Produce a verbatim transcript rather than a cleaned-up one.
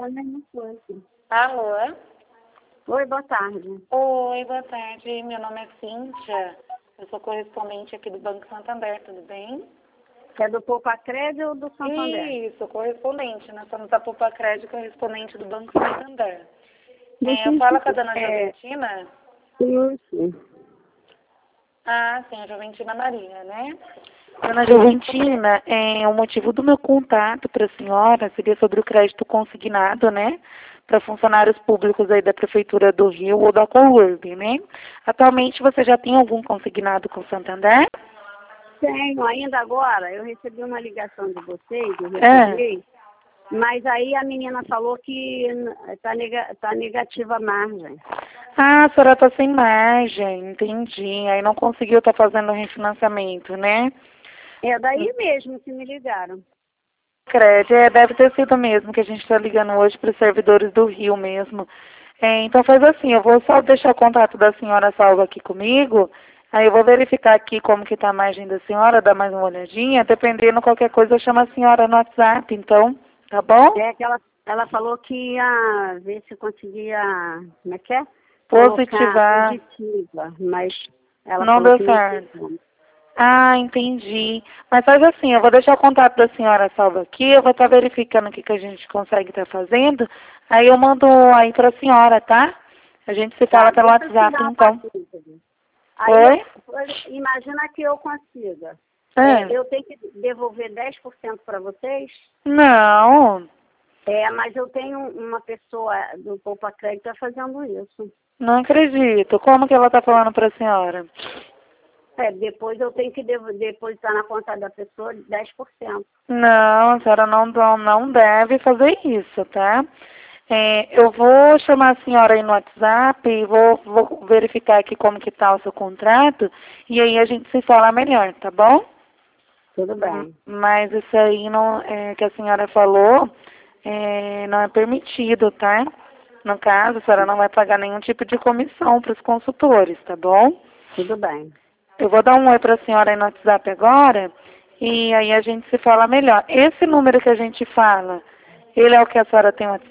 Alô? Oi, boa tarde. Oi, boa tarde. Meu nome é Cíntia. Eu sou correspondente aqui do Banco Santander, tudo bem? É do Poupa Crédito ou do Santander? Isso, correspondente. Nós somos da Poupa Crédito, correspondente do Banco Santander. É, eu Deixa falo com a dona é, Joventina? Isso. Ah, sim, a Joventina Maria, né? Dona Joventina, é, o motivo do meu contato para a senhora seria sobre o crédito consignado, né? Para funcionários públicos aí da Prefeitura do Rio ou da Courb, né? Atualmente você já tem algum consignado com o Santander? Tenho, ainda agora, eu recebi uma ligação de vocês, eu É. recebi, mas aí a menina falou que está nega, tá negativa a margem. Ah, a senhora está sem margem, entendi. Aí não conseguiu estar fazendo o refinanciamento, né? É daí mesmo que me ligaram. Crédito, é, deve ter sido mesmo que a gente está ligando hoje para os servidores do Rio mesmo. É, então faz assim, eu vou só deixar o contato da senhora salvo aqui comigo, aí eu vou verificar aqui como que está a margem da senhora, dar mais uma olhadinha, dependendo qualquer coisa eu chamo a senhora no WhatsApp, então, tá bom? É que ela, ela falou que ia ver se conseguia, como é que é? Positivar. Colocar positiva, mas ela Não falou deu que não tinha certo. como. Ah, entendi. Mas faz assim, eu vou deixar o contato da senhora salvo aqui, eu vou estar verificando o que, que a gente consegue estar fazendo, aí eu mando aí para a senhora, tá? A gente se fala Tá, pelo deixa eu te WhatsApp, dar uma então. partida. Aí eu, Oi? imagina que eu consiga. É, É. eu tenho que devolver dez por cento para vocês? Não, É, mas eu tenho uma pessoa do Poupa Crédito fazendo isso. não acredito. Como que ela está falando para a senhora? É, depois eu tenho que devo- depositar na conta da pessoa dez por cento. Não, a senhora não, não não deve fazer isso, tá? É, eu vou chamar a senhora aí no WhatsApp e vou, vou verificar aqui como que está o seu contrato e aí a gente se fala melhor, tá bom? Tudo Hum, bem. Mas isso aí não, é, que a senhora falou é, não é permitido, tá? No caso, a senhora não vai pagar nenhum tipo de comissão para os consultores, tá bom? Tudo bem. Eu vou dar um oi para a senhora aí no WhatsApp agora e aí a gente se fala melhor. Esse número que a gente fala, ele é o que a senhora tem no WhatsApp?